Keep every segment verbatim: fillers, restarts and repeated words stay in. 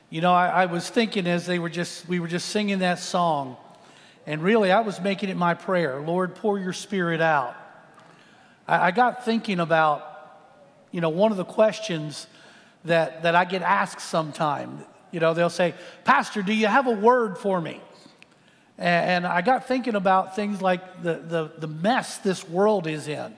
You know, I, I was thinking as they were just we were just singing that song, and really I was making it my prayer. Lord, pour your Spirit out. I, I got thinking about, you know, one of the questions that that I get asked sometime. You know, they'll say, "Pastor, do you have a word for me?" And, and I got thinking about things like the the, the mess this world is in.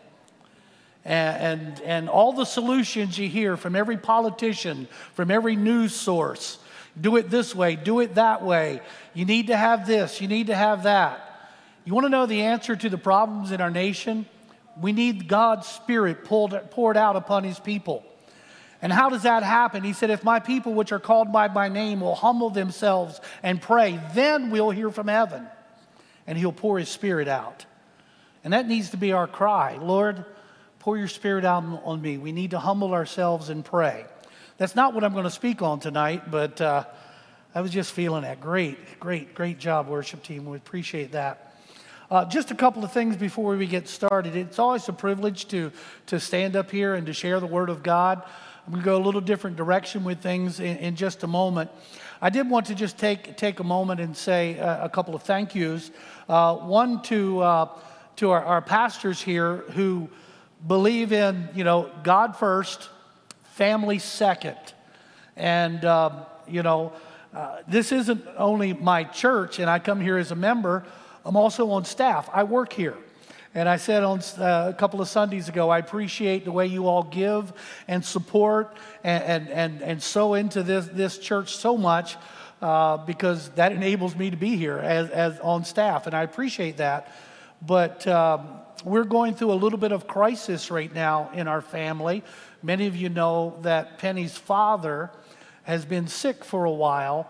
And, and and all the solutions you hear from every politician, from every news source. Do it this way, do it that way. You need to have this, you need to have that. You want to know the answer to the problems in our nation? We need God's Spirit pulled, poured out upon His people. And how does that happen? He said, if my people which are called by my name will humble themselves and pray, then we'll hear from heaven. And He'll pour His Spirit out. And that needs to be our cry. Lord, pour your Spirit out on me. We need to humble ourselves and pray. That's not what I'm going to speak on tonight, but uh, I was just feeling that. Great, great, great job, worship team. We appreciate that. Uh, just a couple of things before we get started. It's always a privilege to, to stand up here and to share the Word of God. I'm going to go a little different direction with things in, in just a moment. I did want to just take, take a moment and say a, a couple of thank yous. Uh, one to, uh, to our, our pastors here who believe in, you know, God first, family second. And, uh, you know, uh, this isn't only my church, and I come here as a member. I'm also on staff. I work here. And I said on uh, a couple of Sundays ago, I appreciate the way you all give and support and, and, and, and sow into this, this church so much uh, because that enables me to be here as, as on staff. And I appreciate that. But um, we're going through a little bit of crisis right now in our family. Many of you know that Penny's father has been sick for a while,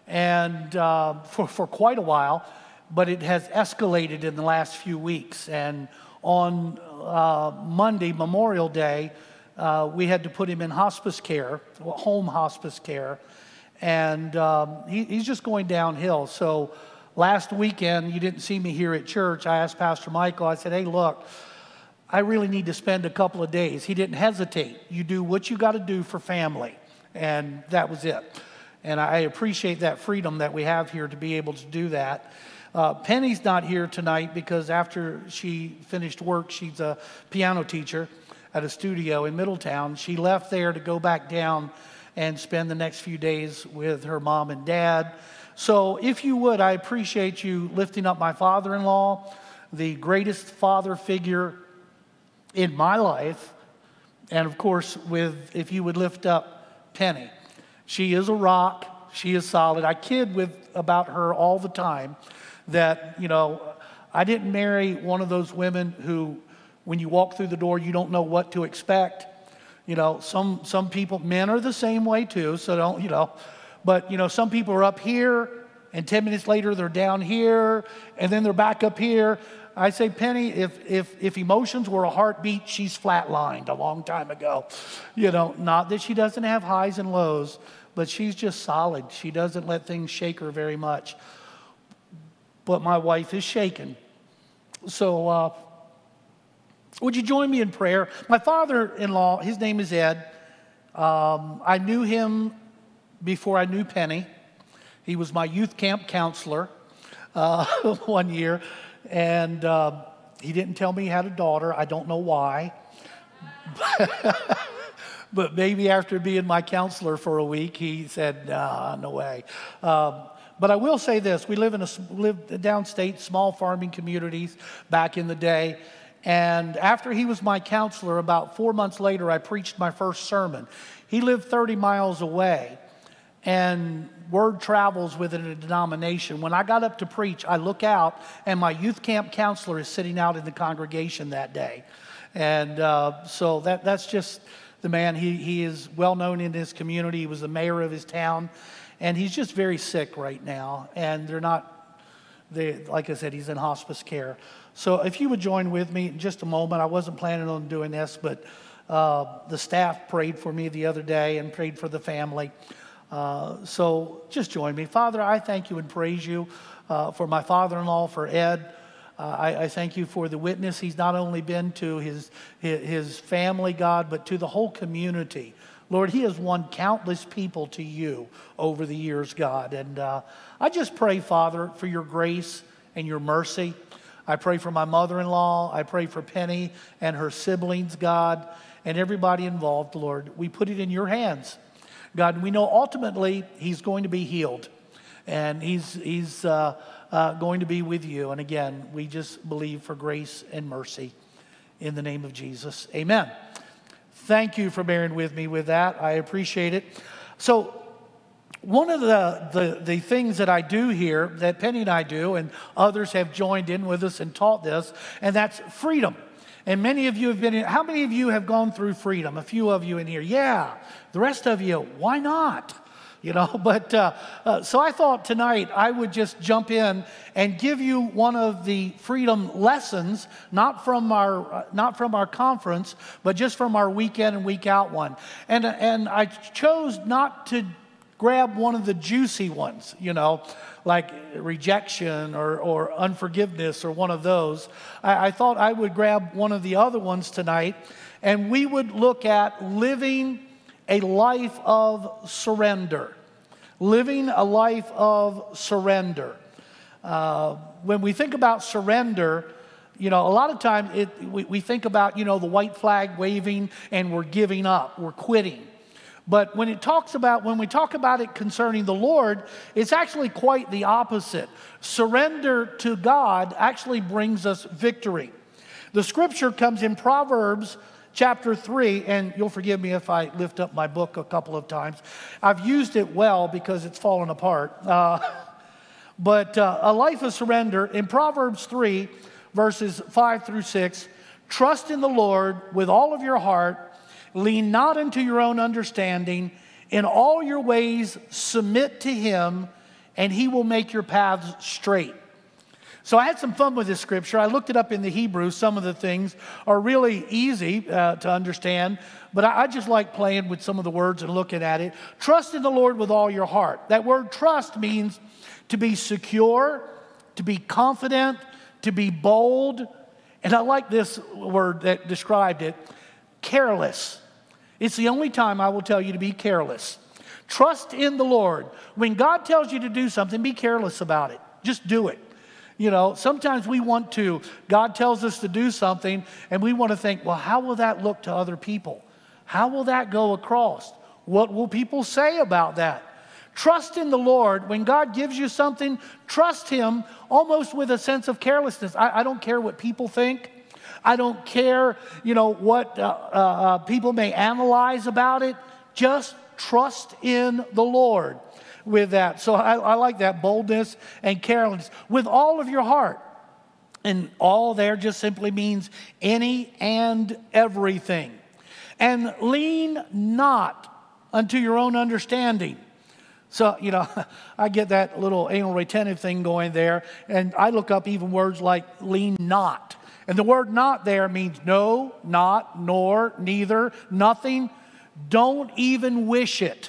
and uh, for, for quite a while, but it has escalated in the last few weeks. And on uh, Monday, Memorial Day, uh, we had to put him in hospice care, home hospice care, and um, he, he's just going downhill. So last weekend, you didn't see me here at church. I asked Pastor Michael, I said, hey, look, I really need to spend a couple of days. He didn't hesitate. You do what you got to do for family. And that was it. And I appreciate that freedom that we have here to be able to do that. Uh, Penny's not here tonight because after she finished work, she's a piano teacher at a studio in Middletown. She left there to go back down and spend the next few days with her mom and dad. So if you would, I appreciate you lifting up my father-in-law, the greatest father figure in my life, and of course, with if you would lift up Penny. She is a rock. She is solid. I kid with about her all the time that, you know, I didn't marry one of those women who, when you walk through the door, you don't know what to expect. You know, some some people, men are the same way too, so don't, you know, but, you know, some people are up here, and ten minutes later, they're down here, and then they're back up here. I say, Penny, if if if emotions were a heartbeat, she's flatlined a long time ago. You know, not that she doesn't have highs and lows, but she's just solid. She doesn't let things shake her very much. But my wife is shaken. So uh, would you join me in prayer? My father-in-law, his name is Ed. Um, I knew him before I knew Penny. He was my youth camp counselor uh, one year. And uh, he didn't tell me he had a daughter. I don't know why. But maybe after being my counselor for a week, he said, nah, no way. Um, but I will say this. We live in a live downstate, small farming communities back in the day. And after he was my counselor, about four months later, I preached my first sermon. He lived thirty miles away. And word travels within a denomination. When I got up to preach, I look out, and my youth camp counselor is sitting out in the congregation that day. And uh, so that that's just the man. He, he is well known in his community. He was the mayor of his town. And he's just very sick right now. And they're not, they, like I said, he's in hospice care. So if you would join with me in just a moment. I wasn't planning on doing this, but uh, the staff prayed for me the other day and prayed for the family. Uh, so just join me. Father, I thank you and praise you uh, for my father-in-law, for Ed. Uh, I, I thank you for the witness he's not only been to his, his, his family, God, but to the whole community Lord, he has won countless people to you over the years, God. And uh, I just pray, Father, for your grace and your mercy. I pray for my mother-in-law. I pray for Penny and her siblings, God, and everybody involved, Lord. We put it in your hands. God, we know ultimately he's going to be healed. And he's, he's uh, uh, going to be with you. And again, we just believe for grace and mercy in the name of Jesus. Amen. Thank you for bearing with me with that. I appreciate it. So one of the, the, the things that I do here, that Penny and I do, and others have joined in with us and taught this, and that's freedom. And many of you have been in, how many of you have gone through freedom? A few of you in here. Yeah. The rest of you, why not? You know, but uh, uh, so I thought tonight I would just jump in and give you one of the freedom lessons, not from our uh, not from our conference, but just from our weekend and week out one. And and I chose not to grab one of the juicy ones, you know, like rejection or or unforgiveness or one of those. I, I thought I would grab one of the other ones tonight, and we would look at living a life of surrender. Living a life of surrender. Uh, when we think about surrender, you know, a lot of times it, we, we think about, you know, the white flag waving and we're giving up, we're quitting. But when it talks about, when we talk about it concerning the Lord, it's actually quite the opposite. Surrender to God actually brings us victory. The scripture comes in Proverbs chapter three, and you'll forgive me if I lift up my book a couple of times. I've used it well because it's fallen apart. Uh, but uh, a life of surrender, in Proverbs three, verses five through six, trust in the Lord with all of your heart, lean not into your own understanding, in all your ways submit to him, and he will make your paths straight. So I had some fun with this scripture. I looked it up in the Hebrew. Some of the things are really easy uh, to understand, but I, I just like playing with some of the words and looking at it. Trust in the Lord with all your heart. That word trust means to be secure, to be confident, to be bold. And I like this word that described it, careless. It's the only time I will tell you to be careless. Trust in the Lord. When God tells you to do something, be careless about it. Just do it. You know, sometimes we want to, God tells us to do something, and we want to think, well, how will that look to other people? How will that go across? What will people say about that? Trust in the Lord. When God gives you something, trust him almost with a sense of carelessness. I, I don't care what people think. I don't care, you know, what uh, uh, people may analyze about it. Just trust in the Lord with that. So I, I like that, boldness and carelessness. With all of your heart. And all there just simply means any and everything. And lean not unto your own understanding. So, you know, I get that little anal retentive thing going there. And I look up even words like lean not. And the word not there means no, not, nor, neither, nothing. Don't even wish it.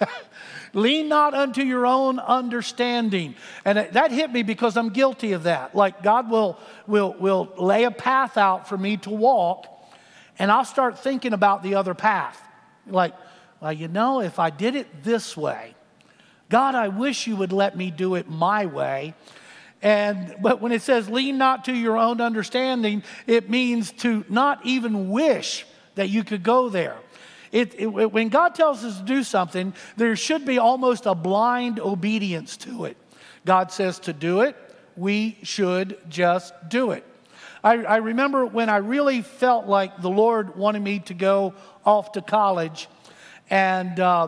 Lean not unto your own understanding. And that hit me because I'm guilty of that. Like God will, will, will lay a path out for me to walk, and I'll start thinking about the other path. Like, well, you know, if I did it this way, God, I wish you would let me do it my way. And but when it says lean not to your own understanding, it means to not even wish that you could go there. It, it, when God tells us to do something, there should be almost a blind obedience to it. God says to do it, we should just do it. I, I remember when I really felt like the Lord wanted me to go off to college, and uh,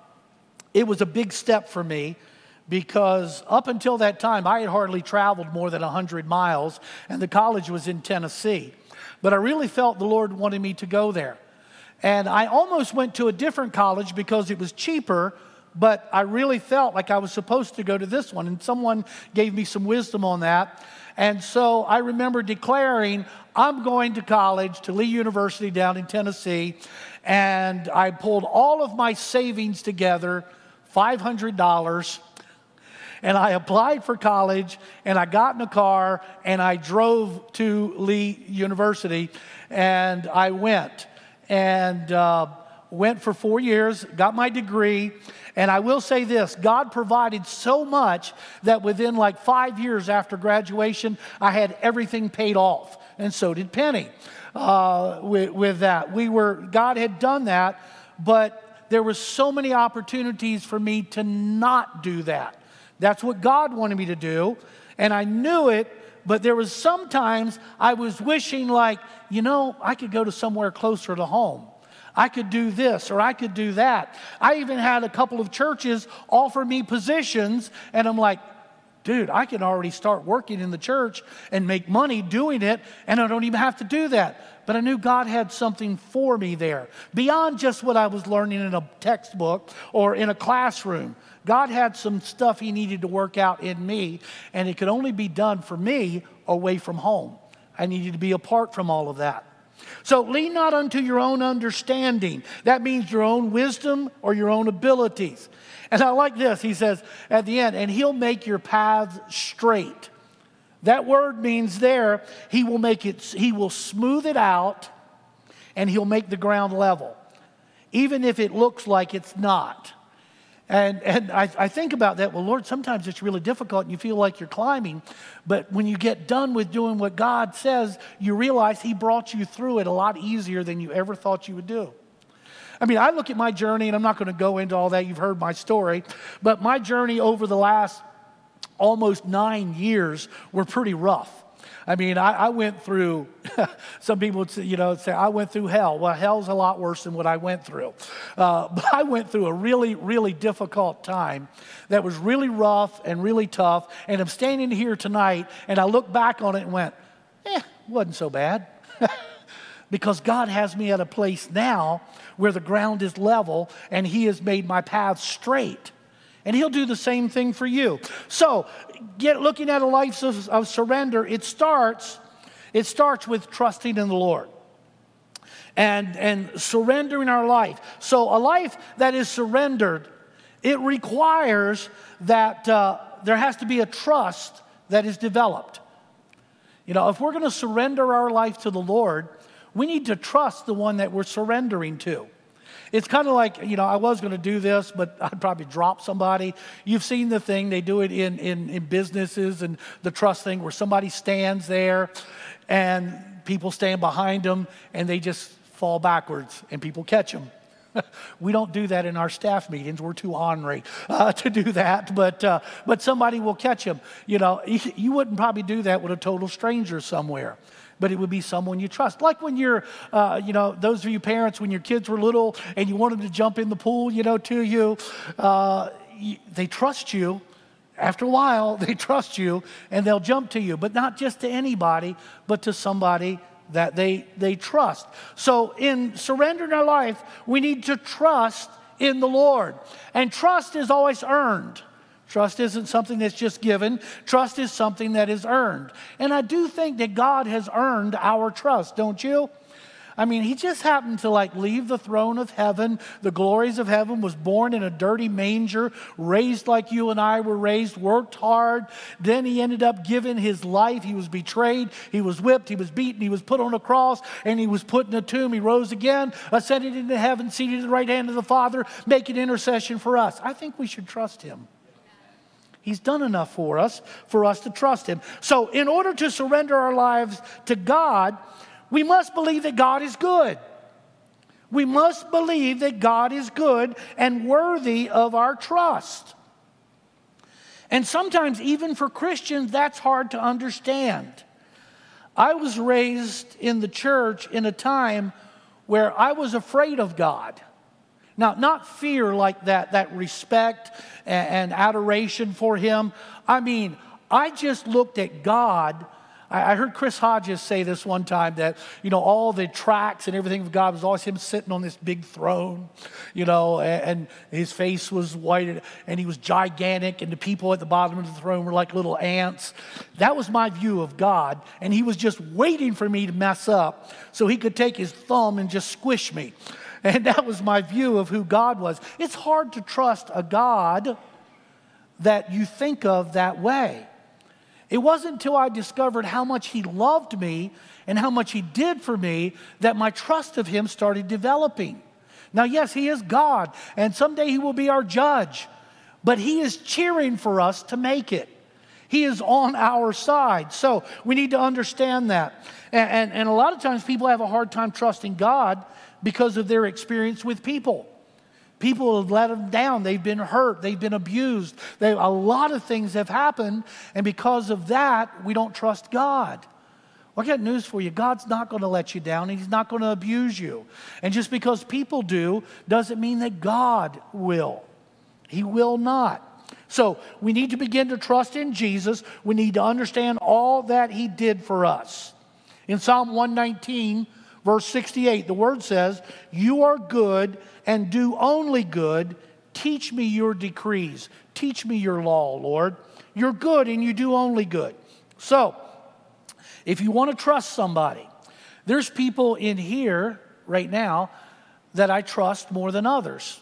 it was a big step for me because up until that time, I had hardly traveled more than one hundred miles, and the college was in Tennessee. But I really felt the Lord wanted me to go there. And I almost went to a different college because it was cheaper, but I really felt like I was supposed to go to this one. And someone gave me some wisdom on that. And so I remember declaring, I'm going to college, to Lee University down in Tennessee. And I pulled all of my savings together, five hundred dollars. And I applied for college, and I got in a car, and I drove to Lee University, and I went. And uh, went for four years, got my degree, and I will say this, God provided so much that within like five years after graduation, I had everything paid off, and so did Penny uh, with, with that. We were, God had done that, but there were so many opportunities for me to not do that. That's what God wanted me to do, and I knew it, but there was sometimes I was wishing like, you know, I could go to somewhere closer to home. I could do this or I could do that. I even had a couple of churches offer me positions, and I'm like, dude, I can already start working in the church and make money doing it, and I don't even have to do that. But I knew God had something for me there, beyond just what I was learning in a textbook or in a classroom. God had some stuff he needed to work out in me, and it could only be done for me away from home. I needed to be apart from all of that. So lean not unto your own understanding. That means your own wisdom or your own abilities. And I like this. He says at the end, and he'll make your paths straight. That word means there, he will make it, he will smooth it out, and he'll make the ground level, even if it looks like it's not. And, and I, I think about that, well, Lord, sometimes it's really difficult and you feel like you're climbing, but when you get done with doing what God says, you realize he brought you through it a lot easier than you ever thought you would do. I mean, I look at my journey, and I'm not going to go into all that. You've heard my story, but my journey over the last almost nine years were pretty rough. I mean, I, I went through, some people would say, you know, say, I went through hell. Well, hell's a lot worse than what I went through. Uh, but I went through a really, really difficult time that was really rough and really tough. And I'm standing here tonight, and I look back on it and went, eh, wasn't so bad. Because God has me at a place now where the ground is level, and he has made my path straight. And he'll do the same thing for you. So, get looking at a life of, of surrender, it starts, it starts with trusting in the Lord. And, and surrendering our life. So a life that is surrendered, it requires that uh, there has to be a trust that is developed. You know, if we're going to surrender our life to the Lord, we need to trust the one that we're surrendering to. It's kind of like, you know, I was going to do this, but I'd probably drop somebody. You've seen the thing. They do it in, in, in businesses and the trust thing where somebody stands there and people stand behind them and they just fall backwards and people catch them. We don't do that in our staff meetings. We're too ornery uh, to do that, but uh, but somebody will catch them. You know, you wouldn't probably do that with a total stranger somewhere. But it would be someone you trust. Like when you're, uh, you know, those of you parents, when your kids were little and you wanted to jump in the pool, you know, to you, uh, you, they trust you. After a while, they trust you and they'll jump to you. But not just to anybody, but to somebody that they, they trust. So in surrendering our life, we need to trust in the Lord. And trust is always earned. Trust isn't something that's just given. Trust is something that is earned. And I do think that God has earned our trust, don't you? I mean, he just happened to like leave the throne of heaven, the glories of heaven, was born in a dirty manger, raised like you and I were raised, worked hard. Then he ended up giving his life. He was betrayed. He was whipped. He was beaten. He was put on a cross, and he was put in a tomb. He rose again, ascended into heaven, seated at the right hand of the Father, making intercession for us. I think we should trust him. He's done enough for us, for us to trust him. So in order to surrender our lives to God, we must believe that God is good. We must believe that God is good and worthy of our trust. And sometimes, even for Christians, that's hard to understand. I was raised in the church in a time where I was afraid of God. Now, not fear like that, that respect and, and adoration for him. I mean, I just looked at God. I, I heard Chris Hodges say this one time that, you know, all the tracks and everything of God was always him sitting on this big throne, you know, and, and his face was white and he was gigantic and the people at the bottom of the throne were like little ants. That was my view of God, and he was just waiting for me to mess up so he could take his thumb and just squish me. And that was my view of who God was. It's hard to trust a God that you think of that way. It wasn't until I discovered how much he loved me and how much he did for me that my trust of him started developing. Now, yes, he is God, and someday he will be our judge, but he is cheering for us to make it. He is on our side. So we need to understand that. And, and, and a lot of times people have a hard time trusting God because of their experience with people. People have let them down. They've been hurt. They've been abused. They, a lot of things have happened, and because of that, we don't trust God. Well, I got news for you. God's not going to let you down, and he's not going to abuse you. And just because people do doesn't mean that God will. He will not. So we need to begin to trust in Jesus. We need to understand all that he did for us. In Psalm one nineteen, verse sixty-eight, the word says, "You are good and do only good. Teach me your decrees. Teach me your law, Lord. You're good and you do only good." So, if you want to trust somebody, there's people in here right now that I trust more than others.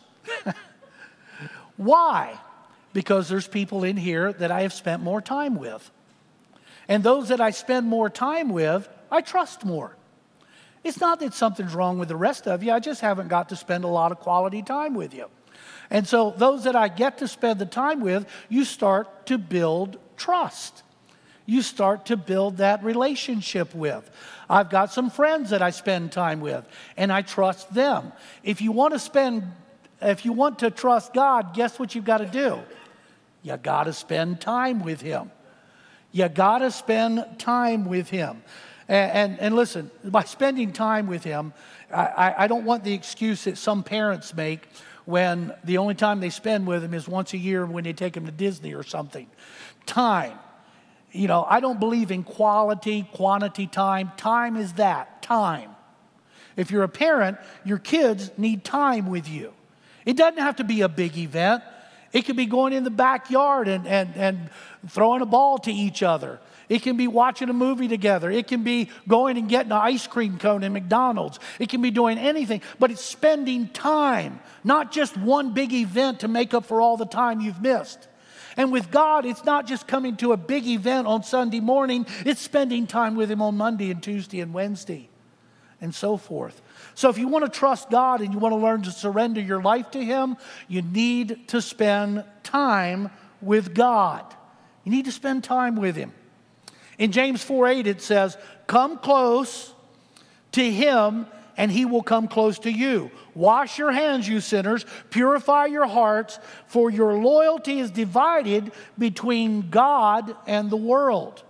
Why? Because there's people in here that I have spent more time with. And those that I spend more time with, I trust more. It's not that something's wrong with the rest of you. I just haven't got to spend a lot of quality time with you. And so those that I get to spend the time with, you start to build trust. You start to build that relationship with. I've got some friends that I spend time with, and I trust them. If you want to spend, if you want to trust God, guess what you've got to do? You got to spend time with him. You got to spend time with him. And, and, and listen, by spending time with him, I, I don't want the excuse that some parents make when the only time they spend with him is once a year when they take him to Disney or something. Time. You know, I don't believe in quality, quantity time. Time is that, time. If you're a parent, your kids need time with you. It doesn't have to be a big event. It could be going in the backyard and, and, and throwing a ball to each other. It can be watching a movie together. It can be going and getting an ice cream cone in McDonald's. It can be doing anything, but it's spending time, not just one big event to make up for all the time you've missed. And with God, it's not just coming to a big event on Sunday morning. It's spending time with him on Monday and Tuesday and Wednesday and so forth. So if you want to trust God and you want to learn to surrender your life to him, you need to spend time with God. You need to spend time with him. In James four eight it says, "Come close to him and he will come close to you. Wash your hands, you sinners. Purify your hearts, for your loyalty is divided between God and the world."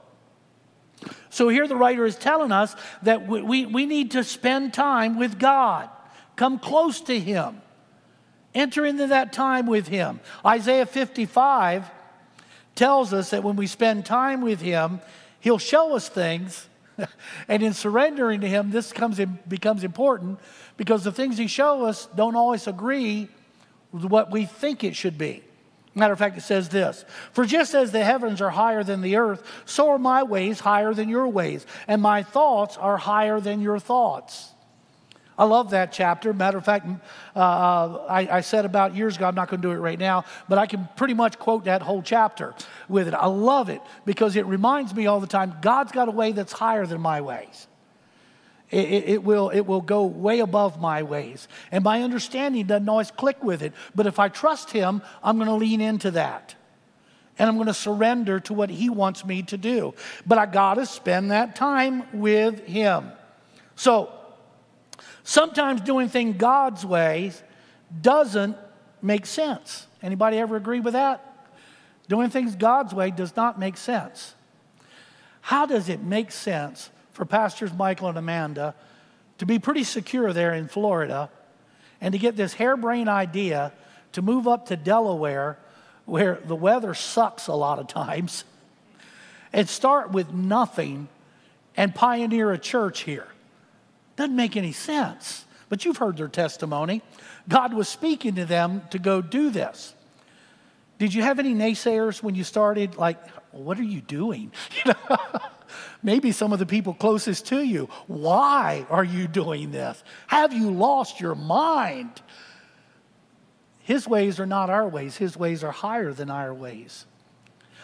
So here the writer is telling us that we, we, we need to spend time with God. Come close to him. Enter into that time with him. Isaiah fifty-five tells us that when we spend time with him, he'll show us things. And in surrendering to him, this comes in, becomes important because the things he shows us don't always agree with what we think it should be. Matter of fact, it says this: "For just as the heavens are higher than the earth, so are my ways higher than your ways, and my thoughts are higher than your thoughts." I love that chapter. Matter of fact, uh, I, I said about years ago, I'm not going to do it right now, but I can pretty much quote that whole chapter with it. I love it because it reminds me all the time, God's got a way that's higher than my ways. It, it, it, will, it will go way above my ways. And my understanding doesn't always click with it. But if I trust him, I'm going to lean into that. And I'm going to surrender to what he wants me to do. But I got to spend that time with him. So, sometimes doing things God's way doesn't make sense. Anybody ever agree with that? Doing things God's way does not make sense. How does it make sense for Pastors Michael and Amanda to be pretty secure there in Florida and to get this harebrained idea to move up to Delaware where the weather sucks a lot of times and start with nothing and pioneer a church here? Doesn't make any sense. But you've heard their testimony. God was speaking to them to go do this. Did you have any naysayers when you started? Like, what are you doing? You know, maybe some of the people closest to you. Why are you doing this? Have you lost your mind? His ways are not our ways. His ways are higher than our ways.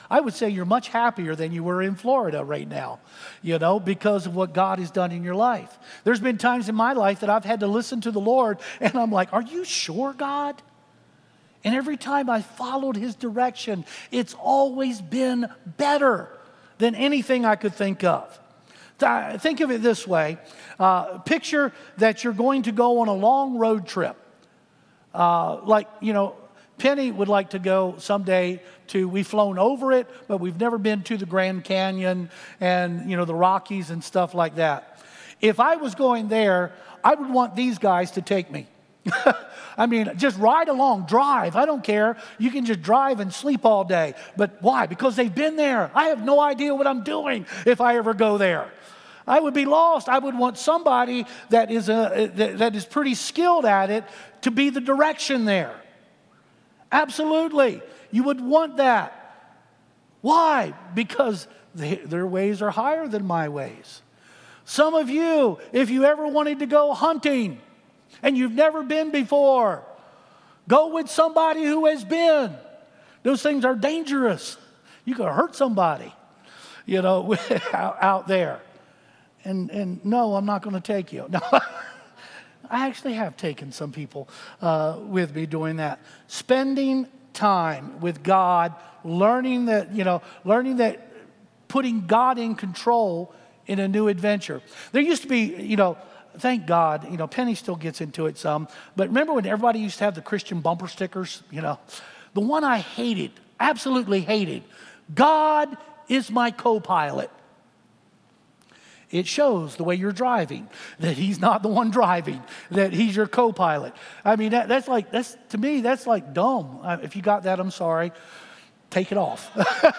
I would say you're much happier than you were in Florida right now, you know, because of what God has done in your life. There's been times in my life that I've had to listen to the Lord, and I'm like, are you sure, God? And every time I followed his direction, it's always been better than anything I could think of. Think of it this way. Uh, picture that you're going to go on a long road trip. Uh, like, you know, Penny would like to go someday to, we've flown over it, but we've never been to the Grand Canyon and, you know, the Rockies and stuff like that. If I was going there, I would want these guys to take me. I mean, just ride along, drive. I don't care. You can just drive and sleep all day. But why? Because they've been there. I have no idea what I'm doing if I ever go there. I would be lost. I would want somebody that is, a, that is pretty skilled at it to be the direction there. Absolutely. You would want that. Why? Because they, their ways are higher than my ways. Some of you, if you ever wanted to go hunting and you've never been before, go with somebody who has been. Those things are dangerous. You could hurt somebody, you know, out, out there. And, and no, I'm not going to take you. No. I actually have taken some people uh, with me doing that. Spending time with God, learning that, you know, learning that putting God in control in a new adventure. There used to be, you know, thank God, you know, Penny still gets into it some, but remember when everybody used to have the Christian bumper stickers, you know? The one I hated, absolutely hated, God is my co-pilot. It shows the way you're driving, that he's not the one driving, that he's your co-pilot. I mean, that, that's like, that's to me, that's like dumb. Uh, if you got that, I'm sorry. Take it off.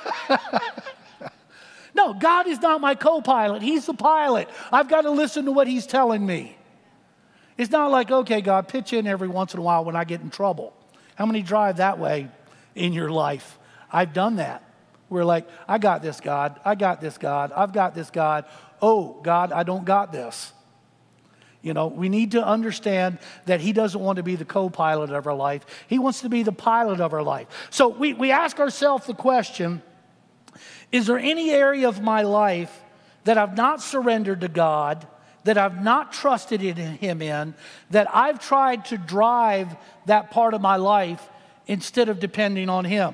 No, God is not my co-pilot. He's the pilot. I've got to listen to what he's telling me. It's not like, okay, God, pitch in every once in a while when I get in trouble. How many drive that way in your life? I've done that. We're like, I got this, God. I got this, God. I've got this, God. Oh, God, I don't got this. You know, we need to understand that he doesn't want to be the co-pilot of our life. He wants to be the pilot of our life. So we, we ask ourselves the question, is there any area of my life that I've not surrendered to God, that I've not trusted in him in, that I've tried to drive that part of my life instead of depending on him?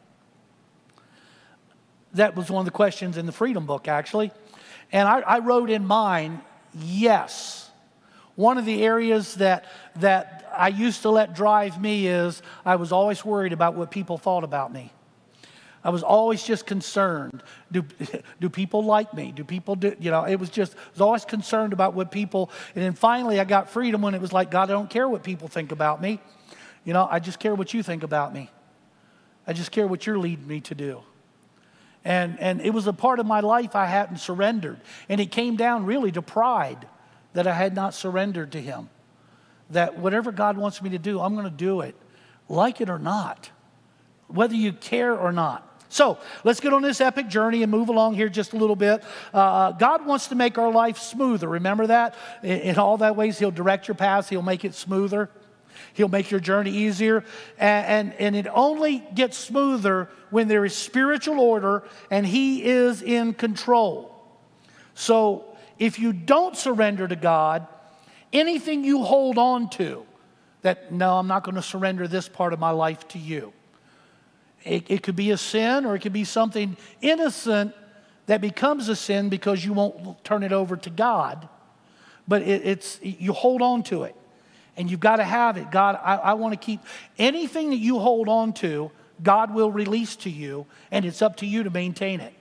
That was one of the questions in the Freedom Book, actually. And I, I wrote in mine, yes. One of the areas that, that I used to let drive me is I was always worried about what people thought about me. I was always just concerned. Do, do people like me? Do people do, you know, it was just, I was always concerned about what people, and then finally I got freedom when it was like, God, I don't care what people think about me. You know, I just care what you think about me. I just care what you're leading me to do. And, and it was a part of my life I hadn't surrendered. And it came down really to pride that I had not surrendered to him. That whatever God wants me to do, I'm going to do it, like it or not, whether you care or not. So let's get on this epic journey and move along here just a little bit. Uh, God wants to make our life smoother. Remember that? In, in all that ways, he'll direct your paths. He'll make it smoother. He'll make your journey easier. And, and, and it only gets smoother when there is spiritual order and he is in control. So if you don't surrender to God, anything you hold on to, that, no, I'm not going to surrender this part of my life to you. It, it could be a sin, or it could be something innocent that becomes a sin because you won't turn it over to God. But it, it's you hold on to it. And you've got to have it. God, I, I want to keep anything that you hold on to, God will release to you, and it's up to you to maintain it.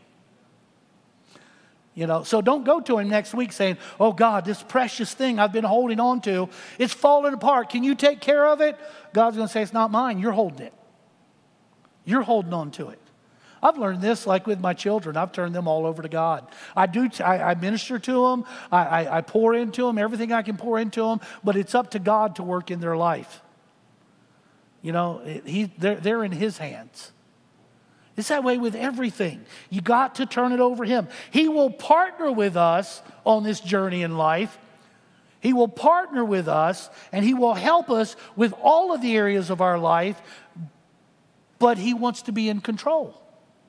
You know, so don't go to him next week saying, oh God, this precious thing I've been holding on to, it's falling apart. Can you take care of it? God's going to say, it's not mine. You're holding it. You're holding on to it. I've learned this like with my children. I've turned them all over to God. I do. T- I, I minister to them. I, I, I pour into them everything I can pour into them. But it's up to God to work in their life. You know, it, he, they're, they're in his hands. It's that way with everything. You got to turn it over to him. He will partner with us on this journey in life. He will partner with us, and he will help us with all of the areas of our life. But he wants to be in control.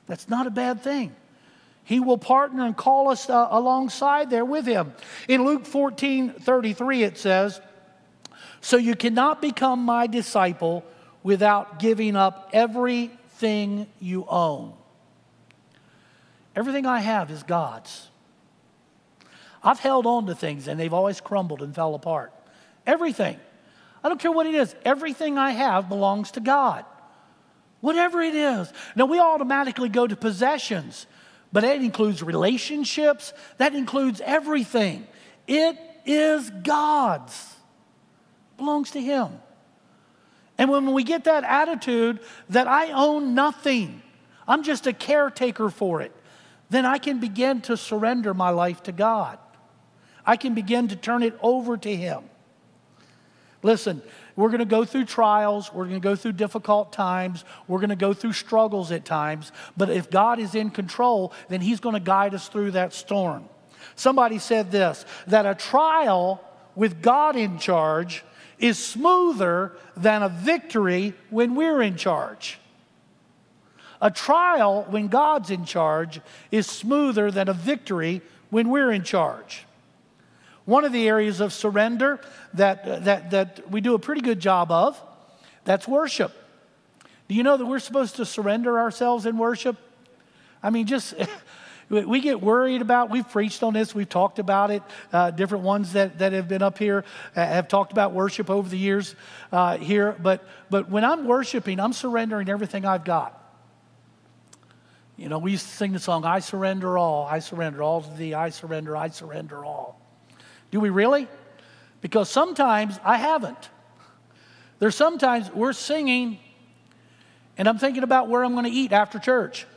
That's not a bad thing. He will partner and call us uh, alongside there with him. In Luke fourteen thirty-three it says, so you cannot become my disciple without giving up everything you own. Everything I have is God's. I've held on to things and they've always crumbled and fell apart. Everything. I don't care what it is. Everything I have belongs to God. Whatever it is. Now we automatically go to possessions, but that includes relationships. That includes everything. It is God's. Belongs to him. And when we get that attitude that I own nothing, I'm just a caretaker for it, then I can begin to surrender my life to God. I can begin to turn it over to him. Listen, we're going to go through trials. We're going to go through difficult times. We're going to go through struggles at times. But if God is in control, then he's going to guide us through that storm. Somebody said this, that a trial with God in charge is smoother than a victory when we're in charge. A trial when God's in charge is smoother than a victory when we're in charge. One of the areas of surrender that, that, that we do a pretty good job of, that's worship. Do you know that we're supposed to surrender ourselves in worship? I mean, just... We get worried about, we've preached on this, we've talked about it. Uh, different ones that, that have been up here uh, have talked about worship over the years uh, here. But, but when I'm worshiping, I'm surrendering everything I've got. You know, we used to sing the song, I surrender all, I surrender all to thee, I surrender, I surrender all. Do we really? Because sometimes I haven't. There's sometimes we're singing and I'm thinking about where I'm going to eat after church.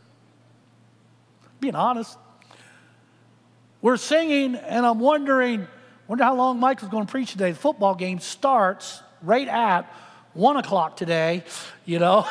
Being honest. We're singing and I'm wondering, wonder how long Mike was going to preach today. The football game starts right at one o'clock today, you know.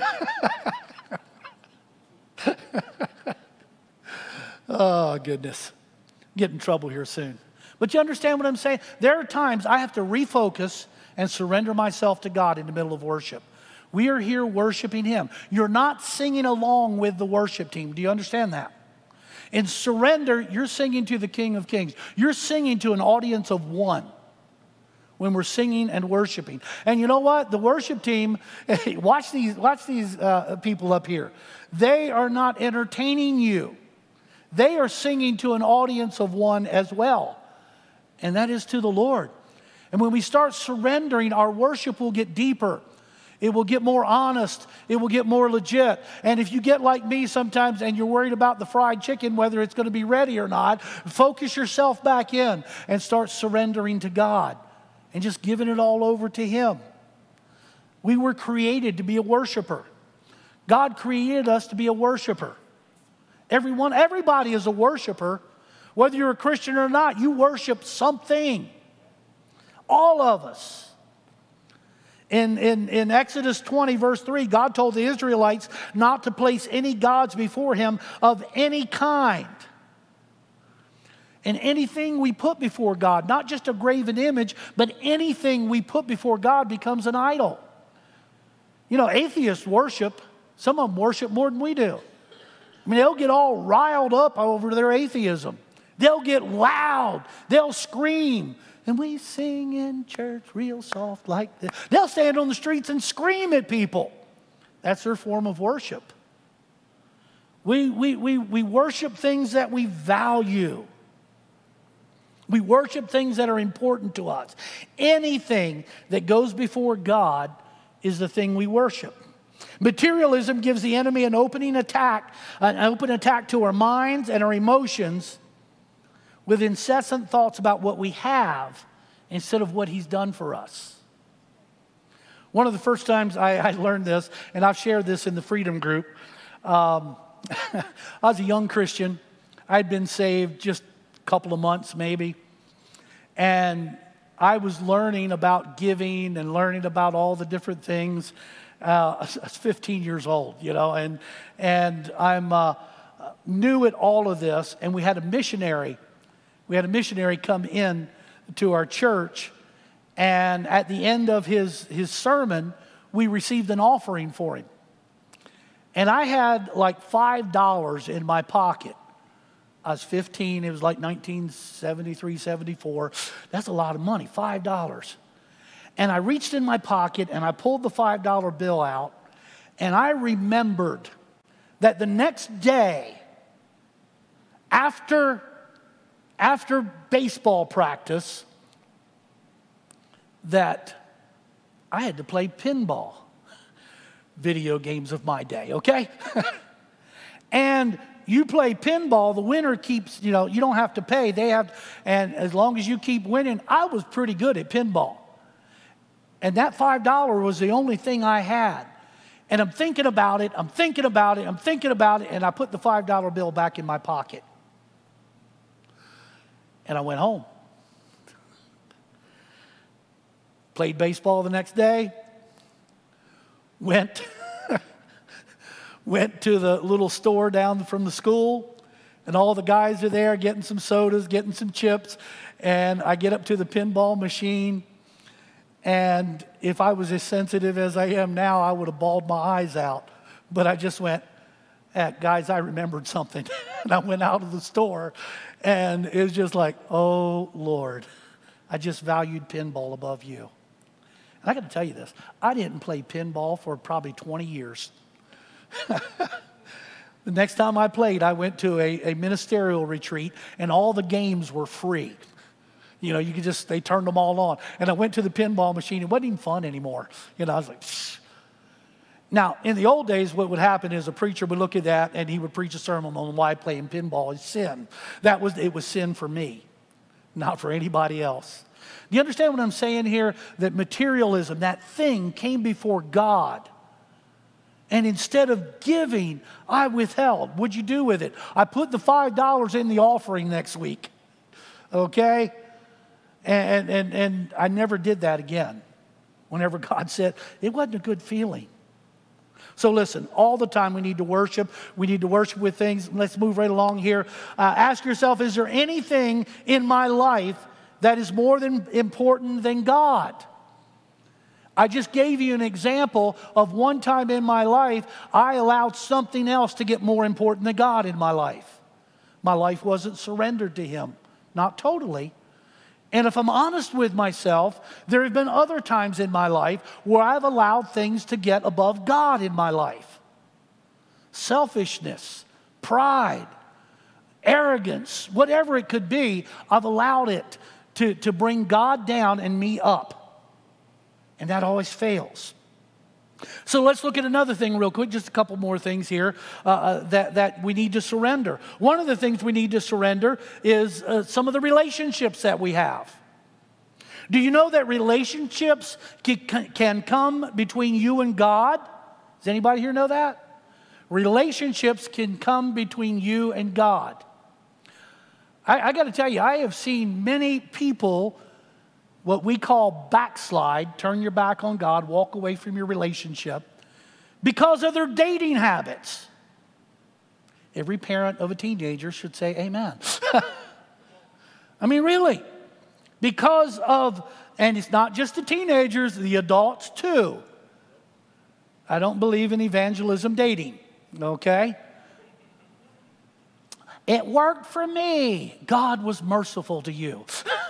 Oh, goodness. Get in trouble here soon. But you understand what I'm saying? There are times I have to refocus and surrender myself to God in the middle of worship. We are here worshiping him. You're not singing along with the worship team. Do you understand that? In surrender, you're singing to the King of Kings. You're singing to an audience of one when we're singing and worshiping. And you know what? The worship team, watch these, watch these uh, people up here. They are not entertaining you. They are singing to an audience of one as well. And that is to the Lord. And when we start surrendering, our worship will get deeper. It will get more honest. It will get more legit. And if you get like me sometimes and you're worried about the fried chicken, whether it's going to be ready or not, focus yourself back in and start surrendering to God and just giving it all over to him. We were created to be a worshiper. God created us to be a worshiper. Everyone, everybody is a worshiper. Whether you're a Christian or not, you worship something. All of us. In, in, in Exodus twenty, verse three, God told the Israelites not to place any gods before him of any kind. And anything we put before God, not just a graven image, but anything we put before God becomes an idol. You know, atheists worship. Some of them worship more than we do. I mean, they'll get all riled up over their atheism. They'll get loud. They'll scream. And we sing in church real soft like this. They'll stand on the streets and scream at people. That's their form of worship. We, we, we, we worship things that we value. We worship things that are important to us. Anything that goes before God is the thing we worship. Materialism gives the enemy an opening attack, an open attack to our minds and our emotions, with incessant thoughts about what we have instead of what he's done for us. One of the first times I, I learned this, and I've shared this in the Freedom Group, um, I was a young Christian. I'd been saved just a couple of months maybe, and I was learning about giving and learning about all the different things. Uh, I was fifteen years old, you know, and, and I'm uh, new at all of this, and we had a missionary We had a missionary come in to our church, and at the end of his, his sermon, we received an offering for him. And I had like five dollars in my pocket. I was fifteen. It was like nineteen seventy-three, seventy-four. That's a lot of money, five dollars. And I reached in my pocket and I pulled the five dollar bill out. And I remembered that the next day, after, after baseball practice, that I had to play pinball. Video games of my day, okay? And you play pinball, the winner keeps, you know, you don't have to pay. They have, and as long as you keep winning, I was pretty good at pinball. And that five dollars was the only thing I had. And I'm thinking about it, I'm thinking about it, I'm thinking about it, and I put the five dollar bill back in my pocket. And I went home. Played baseball the next day. Went, went to the little store down from the school, and all the guys are there getting some sodas, getting some chips, and I get up to the pinball machine, and if I was as sensitive as I am now, I would have bawled my eyes out. But I just went, eh, guys, I remembered something. And I went out of the store, and it was just like, oh, Lord, I just valued pinball above you. And I got to tell you this, I didn't play pinball for probably twenty years. The next time I played, I went to a, a ministerial retreat, and all the games were free. You know, you could just, they turned them all on. And I went to the pinball machine. It wasn't even fun anymore. You know, I was like, psh. Now, in the old days, what would happen is a preacher would look at that, and he would preach a sermon on why playing pinball is sin. That was, it was sin for me, not for anybody else. Do you understand what I'm saying here? That materialism, that thing came before God. And instead of giving, I withheld. What'd you do with it? I put the five dollars in the offering next week. Okay? And, and, and I never did that again. Whenever God said, it wasn't a good feeling. So listen, all the time we need to worship. We need to worship with things. Let's move right along here. Uh, ask yourself, is there anything in my life that is more than important than God? I just gave you an example of one time in my life, I allowed something else to get more important than God in my life. My life wasn't surrendered to Him. Not totally. And if I'm honest with myself, there have been other times in my life where I've allowed things to get above God in my life. Selfishness, pride, arrogance, whatever it could be, I've allowed it to, to bring God down and me up. And that always fails. So let's look at another thing real quick, just a couple more things here uh, uh, that, that we need to surrender. One of the things we need to surrender is uh, some of the relationships that we have. Do you know that relationships can, can come between you and God? Does anybody here know that? Relationships can come between you and God. I, I got to tell you, I have seen many people, what we call backslide, turn your back on God, walk away from your relationship because of their dating habits. Every parent of a teenager should say amen. I mean, really. Because of, and it's not just the teenagers, the adults too. I don't believe in evangelism dating, okay? It worked for me. God was merciful to you.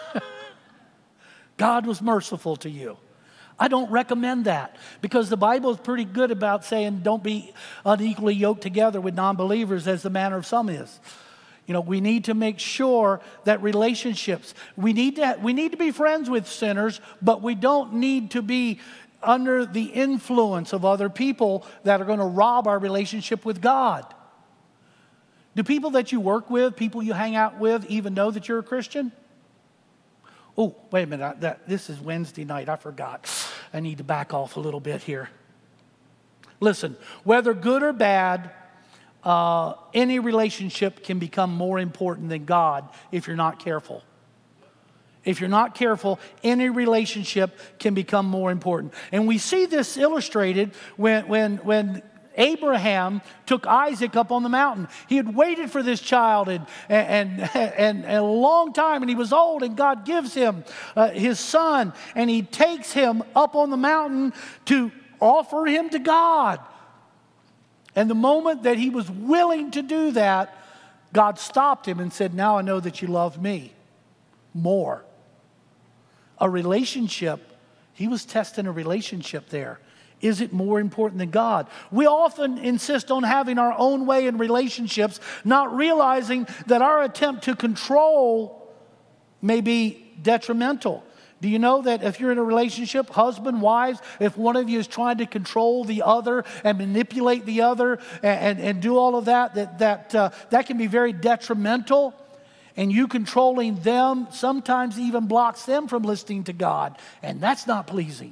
God was merciful to you. I don't recommend that because the Bible is pretty good about saying don't be unequally yoked together with non-believers as the manner of some is. You know, we need to make sure that relationships, we need to, we need to be friends with sinners, but we don't need to be under the influence of other people that are going to rob our relationship with God. Do people that you work with, people you hang out with, even know that you're a Christian? Oh, wait a minute. That, this is Wednesday night. I forgot. I need to back off a little bit here. Listen, whether good or bad, uh, any relationship can become more important than God if you're not careful. If you're not careful, any relationship can become more important. And we see this illustrated when, when, when Abraham took Isaac up on the mountain. He had waited for this child and, and, and, and a long time, and he was old, and God gives him uh, his son, and he takes him up on the mountain to offer him to God. And the moment that he was willing to do that, God stopped him and said, now I know that you love me more. A relationship, he was testing a relationship there. Is it more important than God? We often insist on having our own way in relationships, not realizing that our attempt to control may be detrimental. Do you know that if you're in a relationship, husband, wives, if one of you is trying to control the other and manipulate the other and, and, and do all of that, that, that, uh, that can be very detrimental. And you controlling them sometimes even blocks them from listening to God. And that's not pleasing.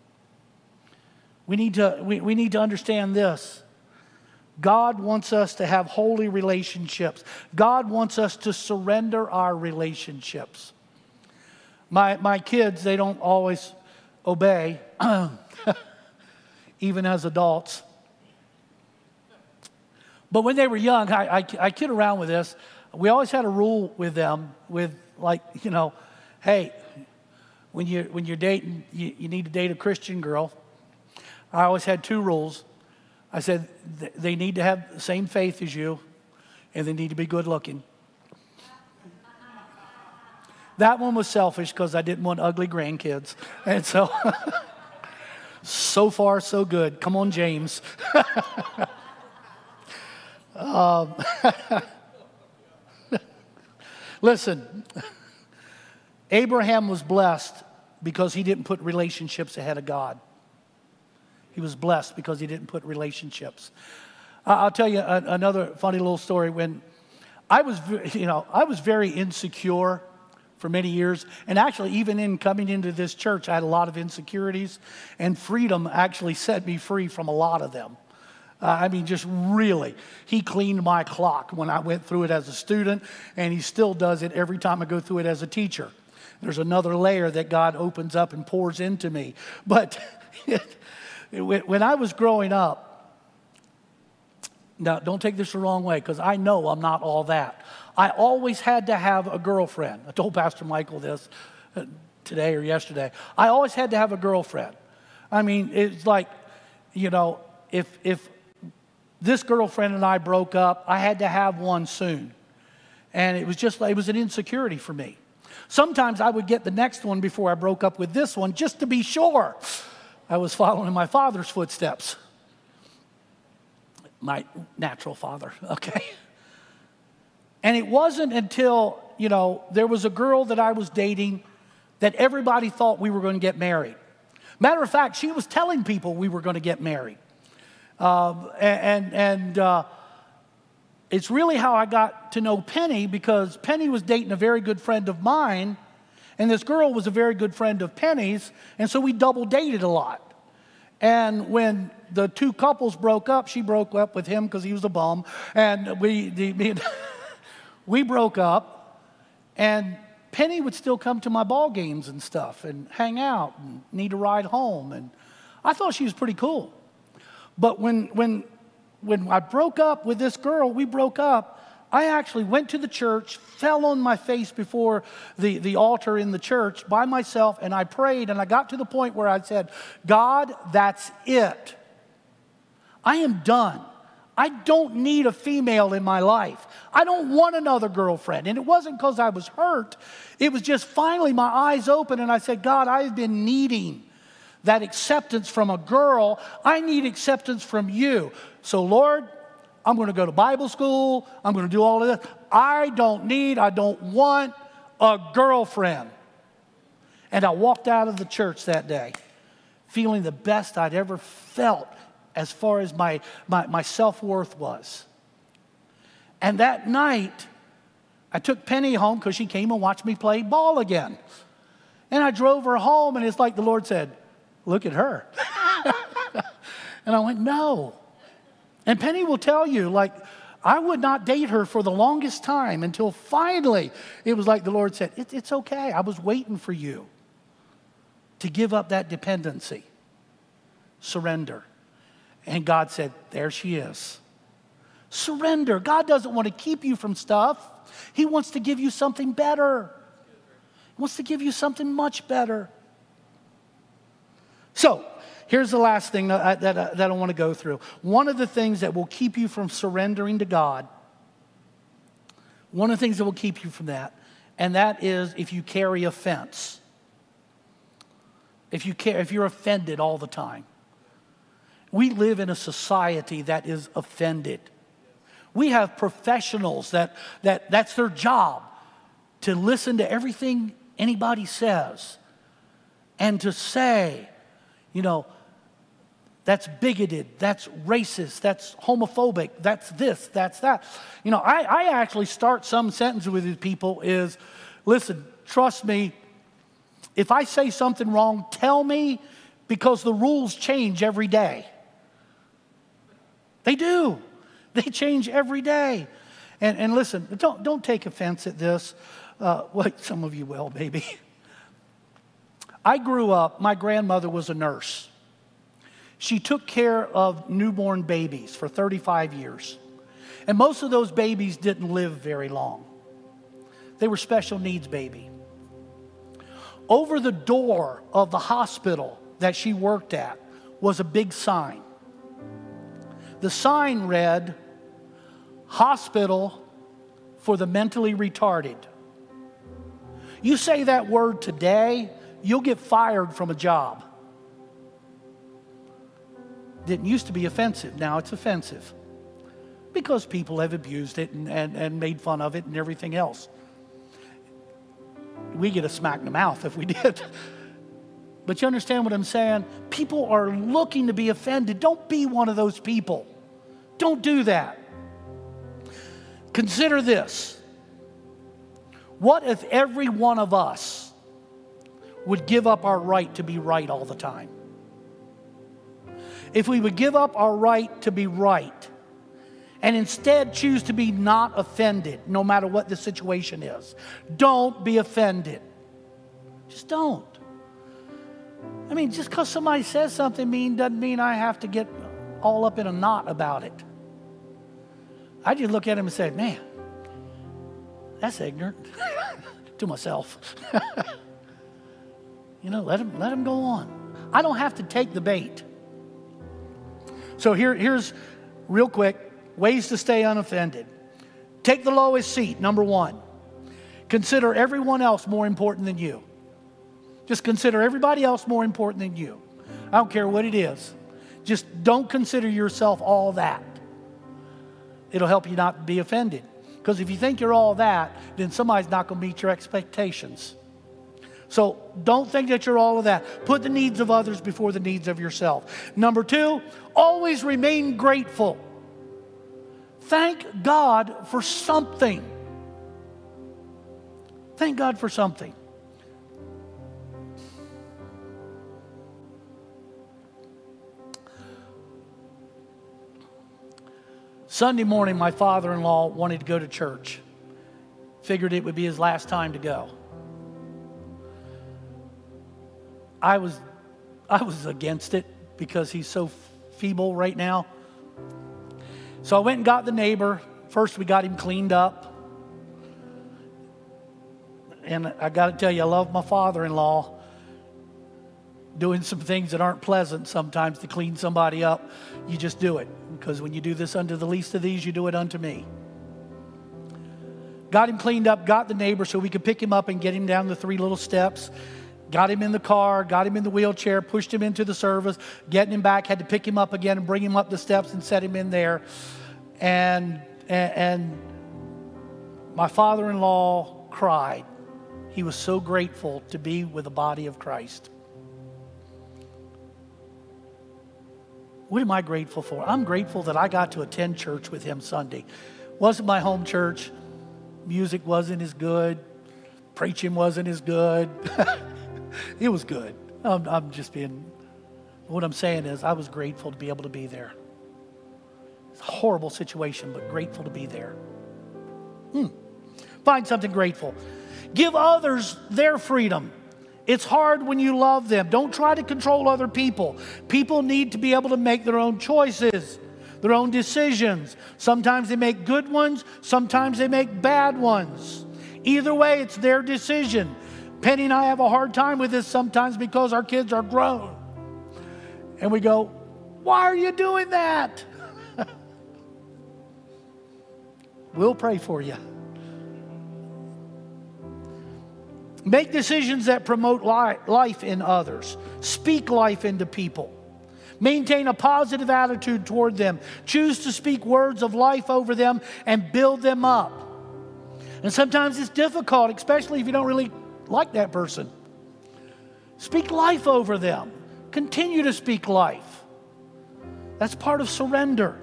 We need to, we, we need to understand this. God wants us to have holy relationships. God wants us to surrender our relationships. My, my kids, they don't always obey, even as adults. But when they were young, I, I, I kid around with this. We always had a rule with them, with like, you know, hey, when you're, when you're dating, you, you need to date a Christian girl. I always had two rules. I said th- they need to have the same faith as you, and they need to be good looking. That one was selfish because I didn't want ugly grandkids. And so, so far, so good. Come on, James. um, listen, Abraham was blessed because he didn't put relationships ahead of God. He was blessed because he didn't put relationships. Uh, I'll tell you a, another funny little story. When I was, you know, I was very insecure for many years. And actually, even in coming into this church, I had a lot of insecurities. And freedom actually set me free from a lot of them. Uh, I mean, just really. He cleaned my clock when I went through it as a student, and he still does it every time I go through it as a teacher. There's another layer that God opens up and pours into me. But it, it, when I was growing up, now don't take this the wrong way, because I know I'm not all that. I always had to have a girlfriend. I told Pastor Michael this uh, today or yesterday. I always had to have a girlfriend. I mean, it's like, you know, if if this girlfriend and I broke up, I had to have one soon. And it was just like, it was an insecurity for me. Sometimes I would get the next one before I broke up with this one, just to be sure I was following in my father's footsteps. My natural father, okay? And it wasn't until, you know, there was a girl that I was dating that everybody thought we were going to get married. Matter of fact, she was telling people we were going to get married. Um, and and uh, it's really how I got to know Penny, because Penny was dating a very good friend of mine, and this girl was a very good friend of Penny's, and so we double dated a lot. And when the two couples broke up, she broke up with him because he was a bum, and we the, me and we broke up, and Penny would still come to my ball games and stuff and hang out and need a ride home, and I thought she was pretty cool. But when when when I broke up with this girl, we broke up, I actually went to the church, fell on my face before the, the altar in the church by myself, and I prayed, and I got to the point where I said, God, that's it. I am done. I don't need a female in my life. I don't want another girlfriend. And it wasn't because I was hurt. It was just finally my eyes opened, and I said, God, I've been needing that acceptance from a girl. I need acceptance from you. So, Lord, I'm going to go to Bible school. I'm going to do all of this. I don't need, I don't want a girlfriend. And I walked out of the church that day feeling the best I'd ever felt as far as my, my, my self-worth was. And that night, I took Penny home because she came and watched me play ball again. And I drove her home, and it's like the Lord said, look at her. And I went, no. And Penny will tell you, like, I would not date her for the longest time until finally it was like the Lord said, it, it's okay. I was waiting for you to give up that dependency. Surrender. And God said, there she is. Surrender. God doesn't want to keep you from stuff. He wants to give you something better. He wants to give you something much better. So, here's the last thing that I, that, I, that I want to go through. One of the things that will keep you from surrendering to God, one of the things that will keep you from that, and that is if you carry offense. If, you care, if you're offended all the time. We live in a society that is offended. We have professionals that, that that's their job, to listen to everything anybody says and to say, you know, that's bigoted, that's racist, that's homophobic, that's this, that's that. You know, I, I actually start some sentences with these people is, listen, trust me, if I say something wrong, tell me, because the rules change every day. They do. They change every day. And, and listen, don't, don't take offense at this. Uh, well, some of you will, maybe. I grew up, my grandmother was a nurse. She took care of newborn babies for thirty-five years. And most of those babies didn't live very long. They were special needs babies. Over the door of the hospital that she worked at was a big sign. The sign read, "Hospital for the mentally retarded." You say that word today, you'll get fired from a job. Didn't used to be offensive, now it's offensive. Because people have abused it and, and, and made fun of it and everything else. We get a smack in the mouth if we did. But you understand what I'm saying? People are looking to be offended. Don't be one of those people. Don't do that. Consider this. What if every one of us would give up our right to be right all the time? If we would give up our right to be right and instead choose to be not offended no matter what the situation is. Don't be offended. Just don't. I mean, just because somebody says something mean doesn't mean I have to get all up in a knot about it. I just look at him and say, man, that's ignorant. To myself. You know, let him, let him go on. I don't have to take the bait. So here, here's, real quick, ways to stay unoffended. Take the lowest seat, number one. Consider everyone else more important than you. Just consider everybody else more important than you. I don't care what it is. Just don't consider yourself all that. It'll help you not be offended. Because if you think you're all that, then somebody's not going to meet your expectations. So don't think that you're all of that. Put the needs of others before the needs of yourself. Number two, always remain grateful. Thank God for something. Thank God for something. Sunday morning, my father-in-law wanted to go to church. Figured it would be his last time to go. I was, I was against it because he's so feeble right now. So I went and got the neighbor. First, we got him cleaned up. And I got to tell you, I love my father-in-law. Doing some things that aren't pleasant sometimes to clean somebody up. You just do it. Because when you do this unto the least of these, you do it unto me. Got him cleaned up, got the neighbor so we could pick him up and get him down the three little steps. Got him in the car, got him in the wheelchair, pushed him into the service, getting him back, had to pick him up again and bring him up the steps and set him in there. And, and, and my father-in-law cried. He was so grateful to be with the body of Christ. What am I grateful for? I'm grateful that I got to attend church with him Sunday. Wasn't my home church. Music wasn't as good. Preaching wasn't as good. It was good. I'm, I'm just being, what I'm saying is I was grateful to be able to be there. It's a horrible situation, but grateful to be there. Hmm. Find something grateful. Give others their freedom. It's hard when you love them. Don't try to control other people. People need to be able to make their own choices, their own decisions. Sometimes they make good ones. Sometimes they make bad ones. Either way, it's their decision. Penny and I have a hard time with this sometimes because our kids are grown. And we go, why are you doing that? We'll pray for you. Make decisions that promote li- life in others. Speak life into people. Maintain a positive attitude toward them. Choose to speak words of life over them and build them up. And sometimes it's difficult, especially if you don't really like that person. Speak life over them. Continue to speak life. That's part of surrender.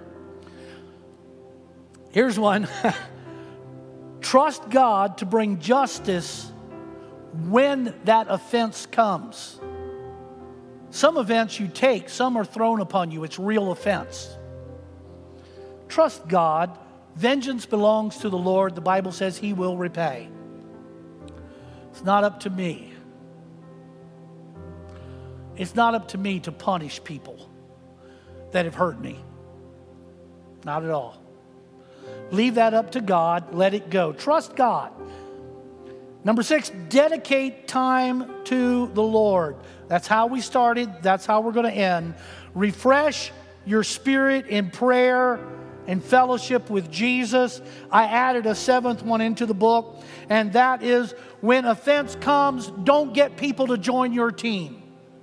Here's one. Trust God to bring justice when that offense comes. Some offense you take, some are thrown upon you. It's real offense. Trust God. Vengeance belongs to the Lord. The Bible says He will repay. It's not up to me. It's not up to me to punish people that have hurt me. Not at all. Leave that up to God. Let it go. Trust God. Number six, dedicate time to the Lord. That's how we started. That's how we're going to end. Refresh your spirit in prayer and fellowship with Jesus. I added a seventh one into the book, and that is when offense comes, don't get people to join your team.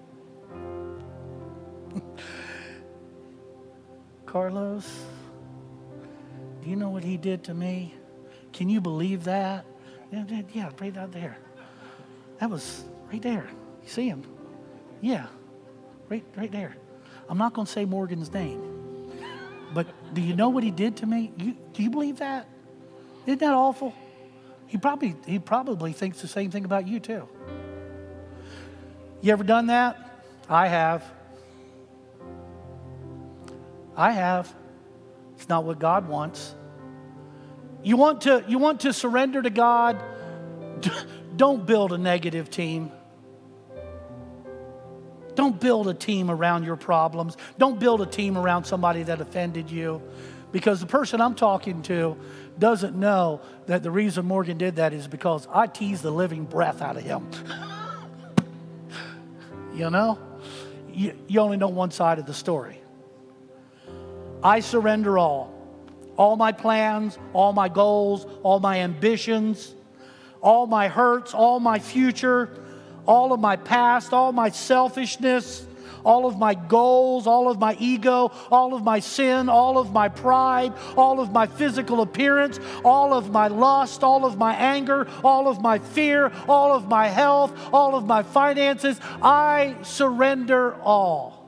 Carlos, do you know what he did to me? Can you believe that? Yeah, right out there. That was right there. You see him? Yeah, right, right there. I'm not going to say Morgan's name, but do you know what he did to me? You, do you believe that? Isn't that awful? He probably he probably thinks the same thing about you too. You ever done that? I have. I have. It's not what God wants. You want to, you want to surrender to God? Don't build a negative team. Don't build a team around your problems. Don't build a team around somebody that offended you. Because the person I'm talking to doesn't know that the reason Morgan did that is because I teased the living breath out of him. You know? You, you only know one side of the story. I surrender all. All my plans, all my goals, all my ambitions, all my hurts, all my future, all of my past, all my selfishness, all of my goals, all of my ego, all of my sin, all of my pride, all of my physical appearance, all of my lust, all of my anger, all of my fear, all of my health, all of my finances. I surrender all.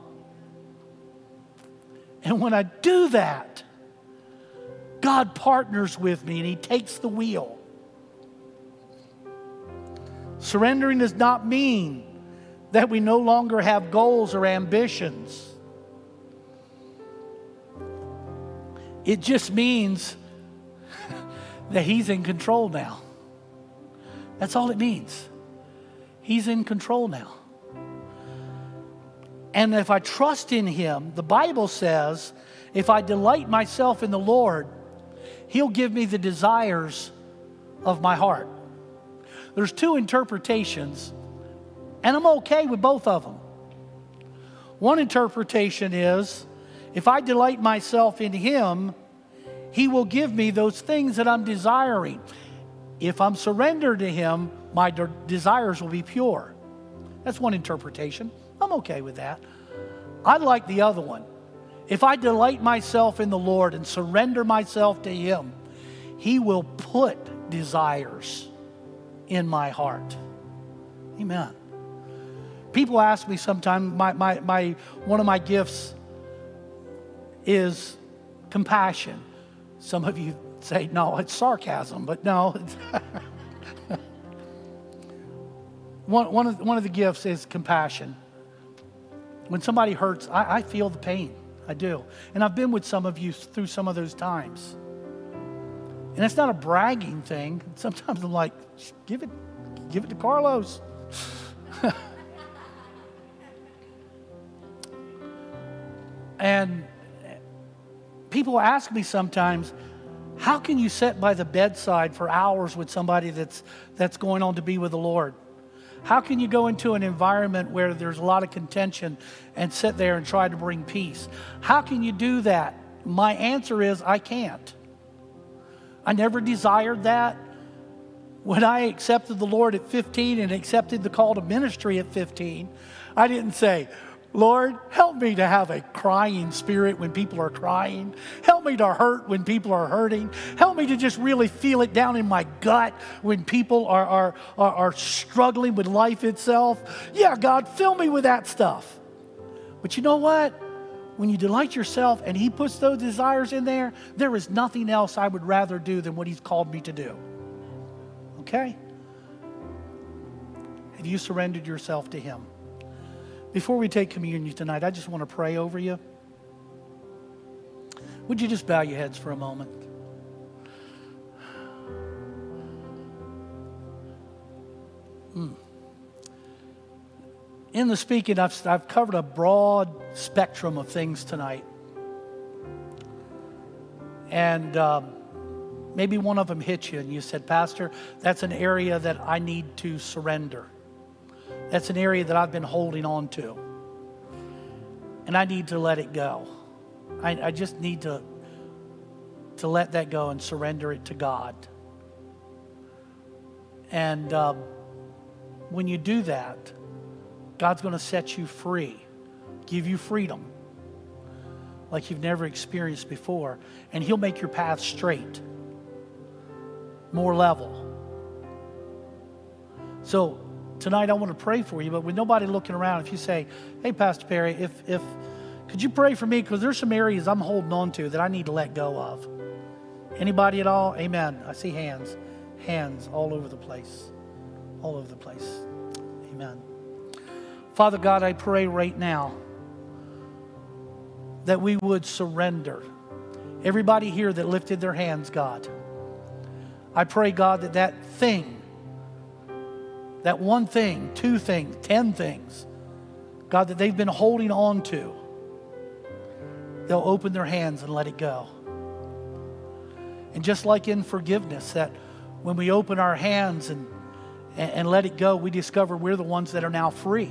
And when I do that, God partners with me and He takes the wheel. Surrendering does not mean that we no longer have goals or ambitions. It just means that He's in control now. That's all it means. He's in control now. And if I trust in Him, the Bible says, if I delight myself in the Lord, He'll give me the desires of my heart. There's two interpretations, and I'm okay with both of them. One interpretation is, if I delight myself in Him, He will give me those things that I'm desiring. If I'm surrendered to Him, my de- desires will be pure. That's one interpretation. I'm okay with that. I like the other one. If I delight myself in the Lord and surrender myself to Him, He will put desires in my heart. Amen. People ask me sometimes, my, my, my, one of my gifts is compassion. Some of you say, no, it's sarcasm, but no. one, one, of, one of the gifts is compassion. When somebody hurts, I, I feel the pain. I do. And I've been with some of you through some of those times. And it's not a bragging thing. Sometimes I'm like, give it, give it to Carlos. And people ask me sometimes, how can you sit by the bedside for hours with somebody that's that's going on to be with the Lord? How can you go into an environment where there's a lot of contention and sit there and try to bring peace? How can you do that? My answer is, I can't. I never desired that. When I accepted the Lord at fifteen and accepted the call to ministry at fifteen, I didn't say, Lord, help me to have a crying spirit when people are crying. Help me to hurt when people are hurting. Help me to just really feel it down in my gut when people are, are, are, are struggling with life itself. Yeah, God, fill me with that stuff. But you know what? When you delight yourself and He puts those desires in there, there is nothing else I would rather do than what He's called me to do. Okay? Have you surrendered yourself to Him? Before we take communion tonight, I just want to pray over you. Would you just bow your heads for a moment? Mm. In the speaking, I've, I've covered a broad spectrum of things tonight. And um, maybe one of them hit you and you said, Pastor, that's an area that I need to surrender. That's an area that I've been holding on to. And I need to let it go. I, I just need to, to let that go and surrender it to God. And um, when you do that, God's going to set you free, give you freedom like you've never experienced before. And He'll make your path straight, more level. So tonight I want to pray for you, but with nobody looking around, if you say, hey, Pastor Perry, if, if could you pray for me? Because there's some areas I'm holding on to that I need to let go of. Anybody at all? Amen. I see hands. Hands all over the place. All over the place. Amen. Father God, I pray right now that we would surrender. Everybody here that lifted their hands, God, I pray, God, that that thing, that one thing, two things, ten things, God, that they've been holding on to, they'll open their hands and let it go. And just like in forgiveness, that when we open our hands and, and, and let it go, we discover we're the ones that are now free.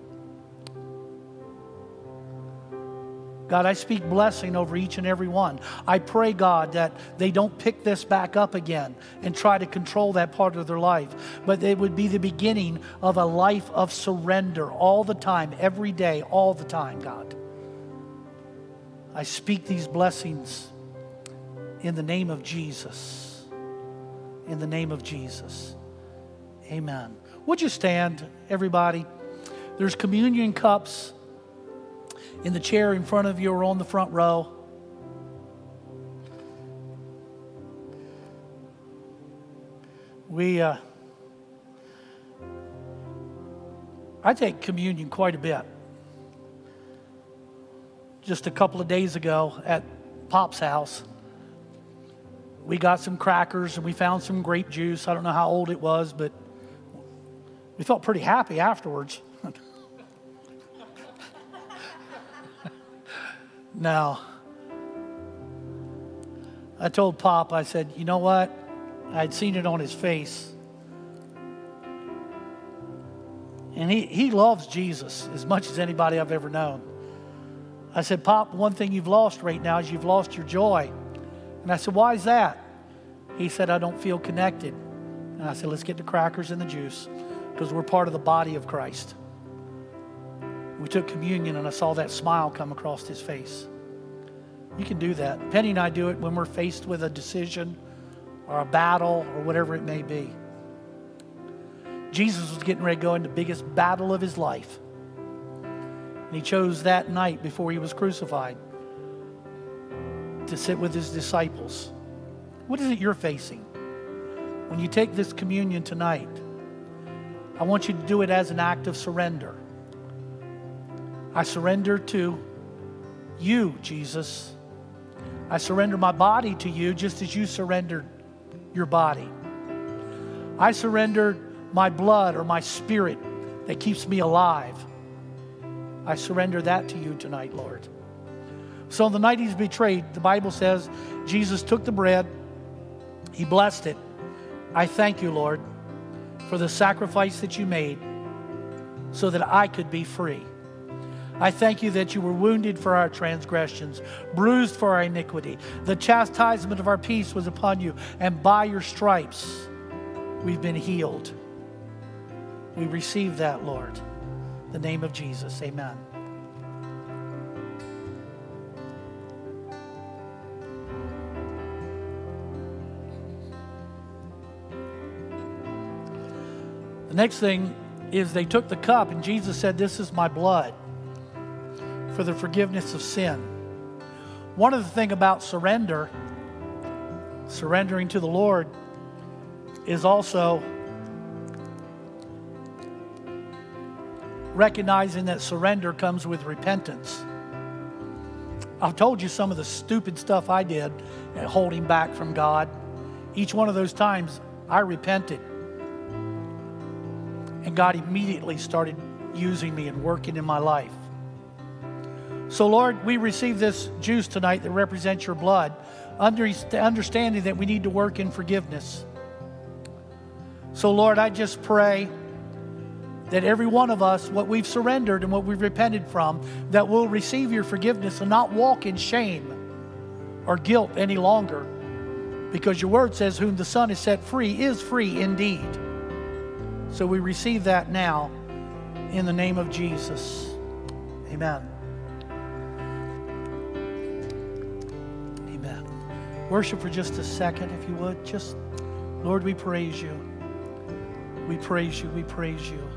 God, I speak blessing over each and every one. I pray, God, that they don't pick this back up again and try to control that part of their life, but it would be the beginning of a life of surrender all the time, every day, all the time, God. I speak these blessings in the name of Jesus. In the name of Jesus. Amen. Would you stand, everybody? There's communion cups in the chair in front of you or on the front row. We, uh, I take communion quite a bit. Just a couple of days ago at Pop's house, we got some crackers and we found some grape juice. I don't know how old it was, but we felt pretty happy afterwards. Now, I told Pop, I said, you know what? I'd seen it on his face. And he, he loves Jesus as much as anybody I've ever known. I said, Pop, one thing you've lost right now is you've lost your joy. And I said, why is that? He said, I don't feel connected. And I said, let's get the crackers and the juice because we're part of the body of Christ. We took communion and I saw that smile come across his face. You can do that. Penny and I do it when we're faced with a decision or a battle or whatever it may be. Jesus was getting ready to go into the biggest battle of his life. And he chose that night before he was crucified to sit with his disciples. What is it you're facing? When you take this communion tonight, I want you to do it as an act of surrender. I surrender to you, Jesus. I surrender my body to you just as you surrendered your body. I surrendered my blood or my spirit that keeps me alive. I surrender that to you tonight, Lord. So on the night he's betrayed, the Bible says Jesus took the bread, he blessed it. I thank you, Lord, for the sacrifice that you made so that I could be free. I thank you that you were wounded for our transgressions, bruised for our iniquity. The chastisement of our peace was upon you, and by your stripes we've been healed. We receive that, Lord. In the name of Jesus, amen. The next thing is they took the cup, and Jesus said, "This is my blood for the forgiveness of sin." One of the things about surrender, surrendering to the Lord, is also recognizing that surrender comes with repentance. I've told you some of the stupid stuff I did, holding back from God. Each one of those times, I repented. And God immediately started using me and working in my life. So, Lord, we receive this juice tonight that represents your blood, under, understanding that we need to work in forgiveness. So, Lord, I just pray that every one of us, what we've surrendered and what we've repented from, that we'll receive your forgiveness and not walk in shame or guilt any longer. Because your word says, whom the Son has set free is free indeed. So we receive that now in the name of Jesus. Amen. Amen. Worship for just a second, if you would. Just, Lord, we praise you. We praise you. We praise you.